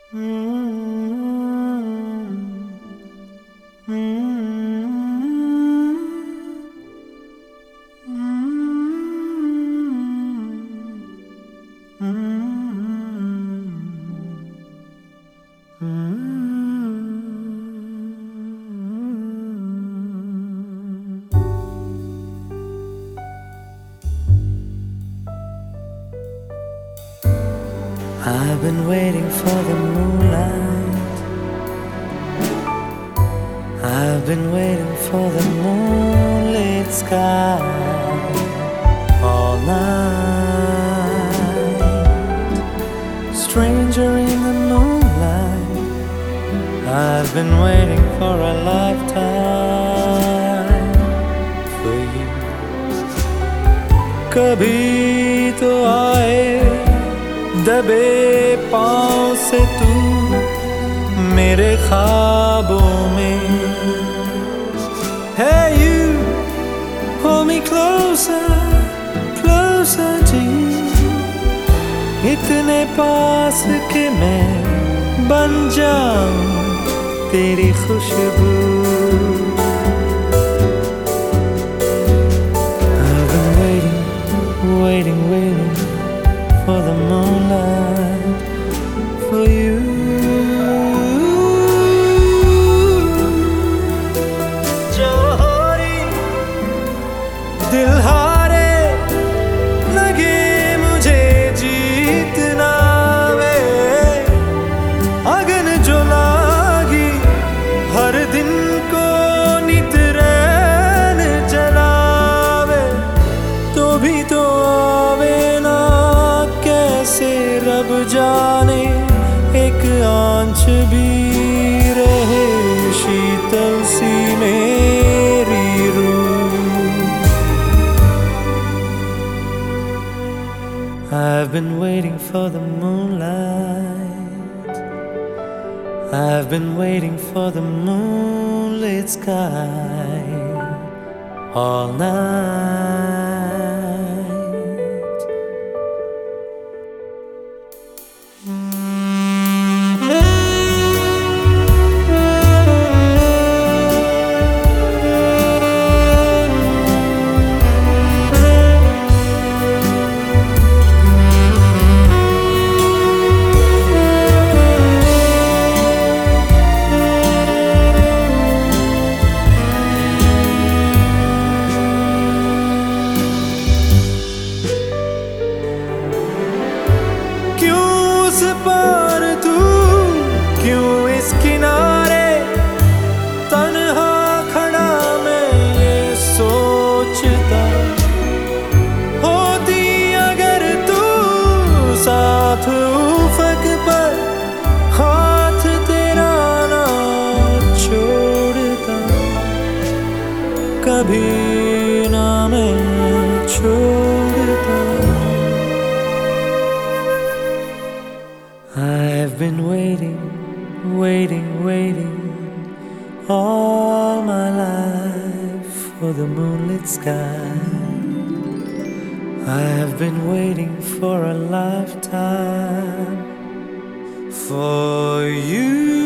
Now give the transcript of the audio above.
I've been waiting for the moonlight. I've been waiting for the moonlit sky all night. Stranger in the moonlight, I've been waiting for a lifetime for you. Kabhi to aaye दबे पाँव से तू मेरे ख्वाबों में. Hey you, hold me closer, closer to you. इतने पास कि मैं बन जाऊं तेरी खुशबू. I've been waiting, waiting, waiting for the moonlight, for you. जोहरी दिल हारे लगे मुझे जीतना वे. अगन जो लागी हर दिन को नित रैन जलावे तो भी तो आवे ना कैसे रब जाने एक आंच भी रहे शीतल सी मेरी रूह. I've been waiting for the moonlight. I've been waiting for the moonlit sky all night. उस पार तू क्यों इस किनारे तन्हा खड़ा मैं ये सोचता. होती अगर तू साथ उफक पर हाथ तेरा ना छोड़ता. कभी ना मैं छोड़ता. I've been waiting, waiting, waiting all my life for the moonlit sky. I have been waiting for a lifetime for you.